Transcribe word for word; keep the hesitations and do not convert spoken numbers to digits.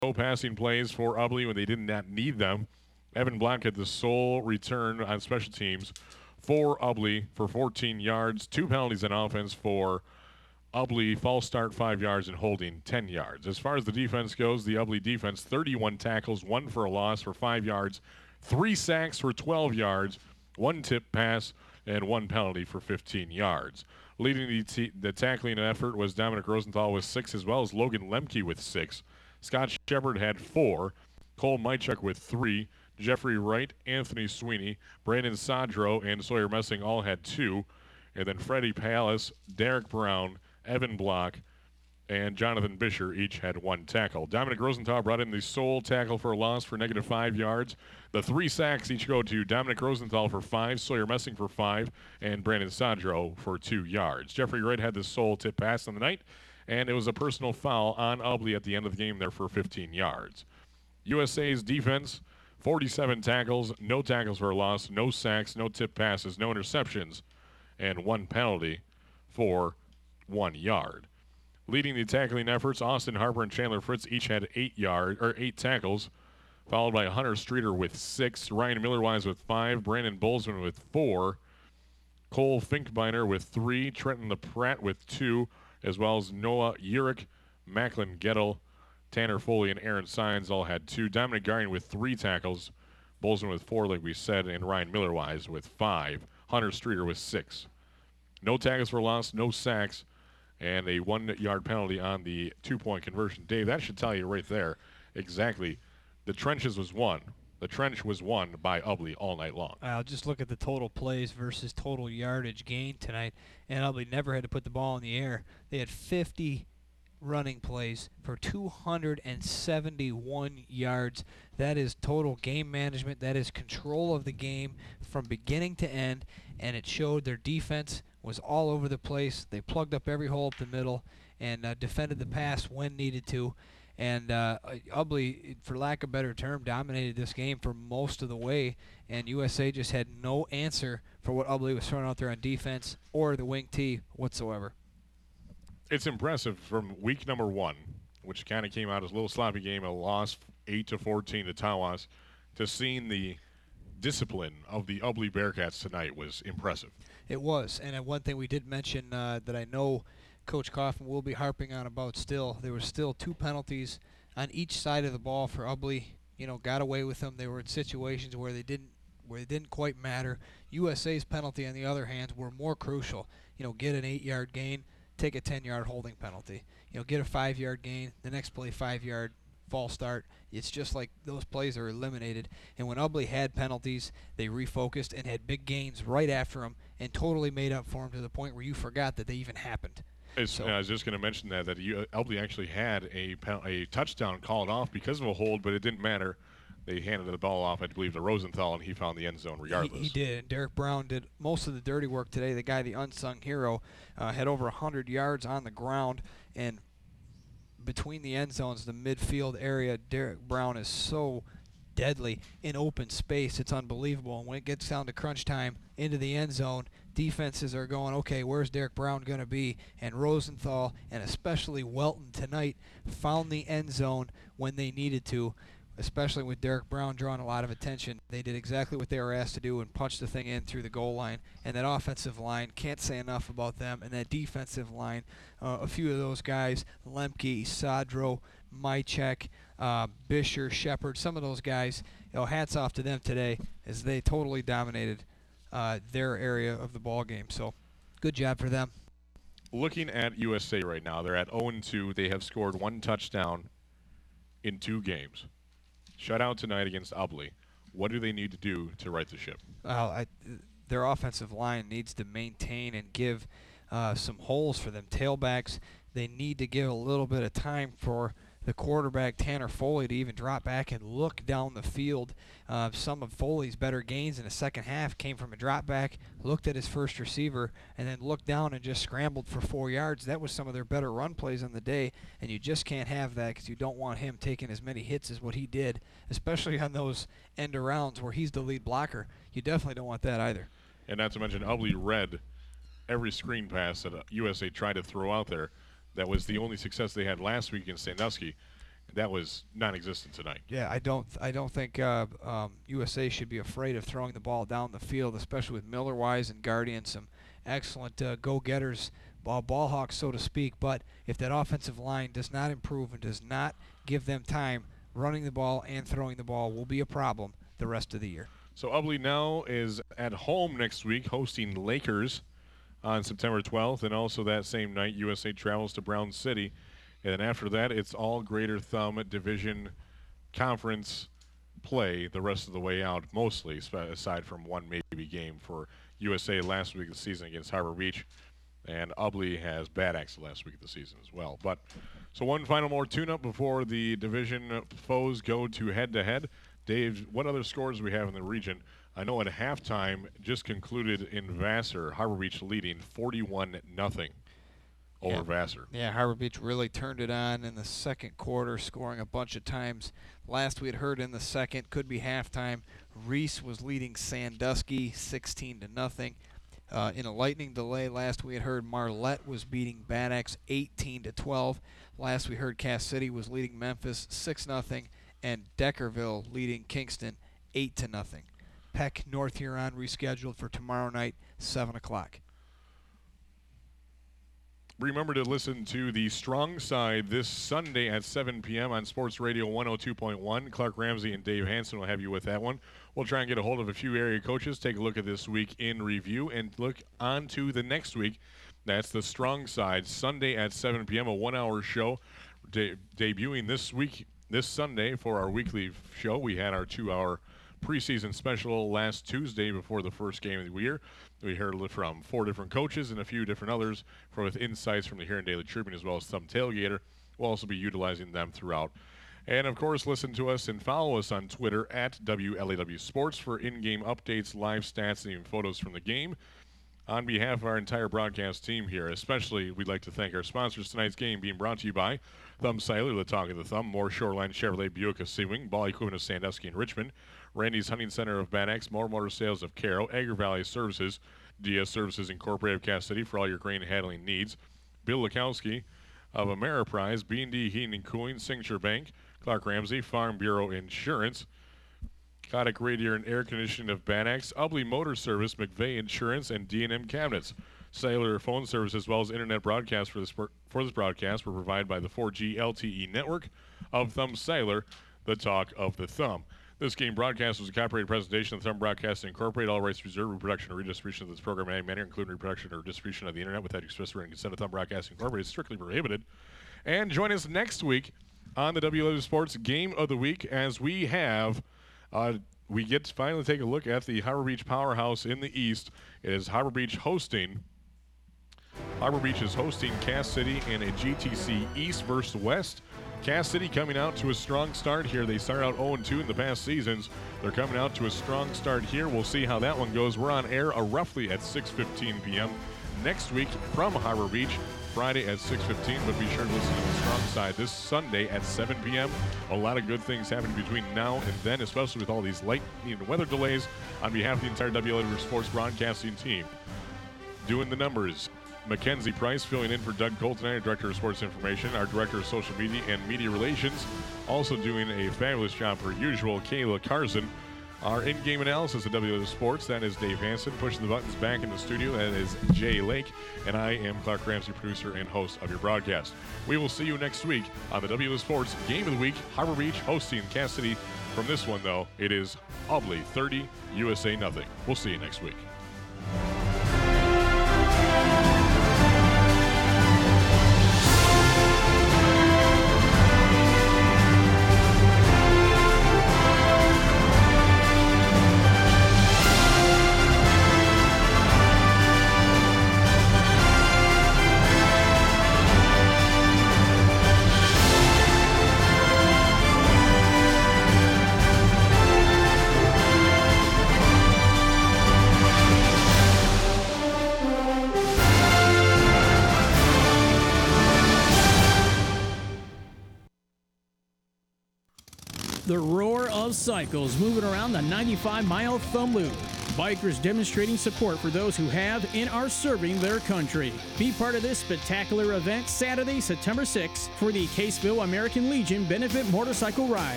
No passing plays for Ubley when they did not need them. Evan Black had the sole return on special teams for Ubley for fourteen yards, two penalties on offense for Ubley, false start five yards and holding ten yards. As far as the defense goes, the Ubley defense, thirty-one tackles, one for a loss for five yards, three sacks for twelve yards, one tip pass, and one penalty for fifteen yards. Leading the, t- the tackling effort was Dominic Rosenthal with six, as well as Logan Lemke with six. Scott Shepard had four, Cole Mychuk with three, Jeffrey Wright, Anthony Sweeney, Brandon Sadro, and Sawyer Messing all had two, and then Freddie Palace, Derek Brown, Evan Block, and Jonathan Bisher each had one tackle. Dominic Rosenthal brought in the sole tackle for a loss for negative five yards. The three sacks each go to Dominic Rosenthal for five, Sawyer Messing for five, and Brandon Sadro for two yards. Jeffrey Wright had the sole tip pass on the night, and it was a personal foul on Ubley at the end of the game there for fifteen yards. U S A's defense, forty-seven tackles, no tackles for a loss, no sacks, no tip passes, no interceptions, and one penalty for one yard. Leading the tackling efforts, Austin Harper and Chandler Fritz each had eight yard or eight tackles, followed by Hunter Streeter with six, Ryan Millerwise with five, Brandon Bolzman with four, Cole Finkbeiner with three, Trenton LaPratt with two, as well as Noah Urick, Macklin Gettle, Tanner Foley, and Aaron Sines all had two. Dominic Garian with three tackles, Bolzman with four, like we said, and Ryan Millerwise with five. Hunter Streeter with six. No tackles for loss, no sacks, and a one-yard penalty on the two-point conversion. Dave, that should tell you right there exactly. The trenches was won. The trench was won by Ubley all night long. I'll just look at the total plays versus total yardage gained tonight, and Ubley never had to put the ball in the air. They had fifty running plays for two hundred seventy-one yards. That is total game management. That is control of the game from beginning to end, and it showed their defense was all over the place. They plugged up every hole up the middle and uh, defended the pass when needed to. And uh, Ubley, for lack of a better term, dominated this game for most of the way, and U S A just had no answer for what Ubley was throwing out there on defense or the wing T whatsoever. It's impressive from week number one, which kind of came out as a little sloppy game, a loss eight to fourteen to Tawas, to seeing the discipline of the Ubley Bearcats tonight was impressive. It was, and uh, one thing we did mention uh, that I know Coach Kaufman will be harping on about still, there were still two penalties on each side of the ball for Ubley. You know, got away with them. They were in situations where they didn't where it didn't quite matter. U S A's penalty, on the other hand, were more crucial. You know, get an eight-yard gain, take a ten-yard holding penalty. You know, get a five-yard gain, the next play five-yard false start. It's just like those plays are eliminated. And when Ubley had penalties, they refocused and had big gains right after them and totally made up for them to the point where you forgot that they even happened. So, I was just going to mention that that you, Ubley actually had a a touchdown called off because of a hold, but it didn't matter. They handed the ball off, I believe, to Rosenthal, and he found the end zone regardless. He, he did. And Derek Brown did most of the dirty work today. The guy, the unsung hero, uh, had over one hundred yards on the ground, and between the end zones, the midfield area, Derek Brown is so deadly in open space. It's unbelievable. And when it gets down to crunch time into the end zone, defenses are going, okay, where's Derek Brown going to be? And Rosenthal, and especially Welton tonight, found the end zone when they needed to, especially with Derek Brown drawing a lot of attention. They did exactly what they were asked to do and punched the thing in through the goal line. And that offensive line, can't say enough about them. And that defensive line, uh, a few of those guys, Lemke, Sadro, Mychek, uh, Bisher, Shepard, some of those guys, you know, hats off to them today as they totally dominated uh, their area of the ball game. So good job for them. Looking at U S A right now, they're at oh and two. They have scored one touchdown in two games. Shutout tonight against Ubley. What do they need to do to right the ship? Well, I, their offensive line needs to maintain and give uh, some holes for them tailbacks. They need to give a little bit of time for the quarterback, Tanner Foley, to even drop back and look down the field. Uh, some of Foley's better gains in the second half came from a drop back, looked at his first receiver, and then looked down and just scrambled for four yards. That was some of their better run plays on the day, and you just can't have that because you don't want him taking as many hits as what he did, especially on those end arounds where he's the lead blocker. You definitely don't want that either. And not to mention, Ubley read every screen pass that U S A tried to throw out there. That was the only success they had last week against Sandusky. that was non-existent tonight. Yeah, I don't I don't think uh, um, U S A should be afraid of throwing the ball down the field, especially with Miller Wise and Guardian, some excellent uh, go-getters, ball, ball hawks, so to speak. But if that offensive line does not improve and does not give them time, running the ball and throwing the ball will be a problem the rest of the year. So Ubly now is at home next week, hosting Lakers on September twelfth, and also that same night, U S A travels to Brown City. And then after that, it's all Greater Thumb Division Conference play the rest of the way out, mostly, aside from one maybe game for U S A last week of the season against Harbor Beach. And Ubly has Bad Axe last week of the season as well. But so one final more tune-up before the division foes go to head-to-head. Dave, what other scores do we have in the region? I know at halftime just concluded in Vassar, Harbor Beach leading forty-one nothing. Over yeah. Vassar. Yeah, Harbor Beach really turned it on in the second quarter, scoring a bunch of times. Last we had heard in the second, could be halftime, Reese was leading Sandusky sixteen to nothing. Uh, in a lightning delay, last we had heard Marlette was beating Bad Axe eighteen to twelve. Last we heard Cass City was leading Memphis six nothing, and Deckerville leading Kingston eight to nothing. Peck North Huron rescheduled for tomorrow night, seven o'clock. Remember to listen to the Strong Side this Sunday at seven p.m. on Sports Radio one oh two point one. Clark Ramsey and Dave Hanson will have you with that one. We'll try and get a hold of a few area coaches, take a look at this week in review, and look on to the next week. That's the Strong Side, Sunday at seven p.m., a one-hour show de- debuting this week, this Sunday for our weekly show. We had our two-hour preseason special last Tuesday before the first game of the year. We heard from four different coaches and a few different others for with insights from the Huron Daily Tribune as well as some Tailgater. We'll also be utilizing them throughout. And, of course, listen to us and follow us on Twitter at W L A W Sports for in-game updates, live stats, and even photos from the game. On behalf of our entire broadcast team here, especially we'd like to thank our sponsors. Tonight's game being brought to you by Thumb Siler, the Talk of the Thumb, Moore Shoreline Chevrolet Buick of Seawing, Ball Equipment of Sandusky and Richmond, Randy's Hunting Center of Bad Axe, Moore Motor Sales of Caro, Agri Valley Services, D S Services Incorporated of Cass City for all your grain handling needs, Bill Lukowski of Ameriprise, B and D Heating and Cooling, Signature Bank, Clark Ramsey, Farm Bureau Insurance, Kodak Radiator and Air Conditioning of Bad Axe, Ubly Motor Service, McVeigh Insurance, and D and M Cabinets. Cellular phone service as well as internet broadcast for this, for this broadcast were provided by the four G L T E network of Thumb Cellular, the Talk of the Thumb. This game broadcast was a copyrighted presentation of Thumb Broadcasting Incorporated. All rights reserved. Reproduction or redistribution of this program in any manner, including reproduction or distribution of the internet without express written consent of Thumb Broadcasting Incorporated, is strictly prohibited. And join us next week on the W L W Sports Game of the Week as we have, uh, we get to finally take a look at the Harbor Beach Powerhouse in the East. It is Harbor Beach hosting. Harbor Beach is hosting Cass City in a G T C East versus West. Cass City coming out to a strong start here. They started out oh and two in the past seasons. They're coming out to a strong start here. We'll see how that one goes. We're on air uh, roughly at six fifteen p.m. next week from Harbor Beach, Friday at six fifteen, but be sure to listen to the Strong Side this Sunday at seven p.m. A lot of good things happening between now and then, especially with all these lightning and weather delays. On behalf of the entire W L A W Sports broadcasting team, doing the numbers, Mackenzie Price filling in for Doug Colton, our Director of Sports Information, our Director of Social Media and Media Relations, also doing a fabulous job per usual, Kayla Carson. Our in-game analysis of W L A W Sports, that is Dave Hanson. Pushing the buttons back in the studio, that is Jay Lake. And I am Clark Ramsey, producer and host of your broadcast. We will see you next week on the W L A W Sports Game of the Week. Harbor Beach hosting Cass City. From this one, though, it is Ubly thirty, U S A nothing. We'll see you next week. The roar of cycles moving around the ninety-five mile thumb loop. Bikers demonstrating support for those who have and are serving their country. Be part of this spectacular event Saturday, September sixth for the Caseville American Legion Benefit Motorcycle Ride.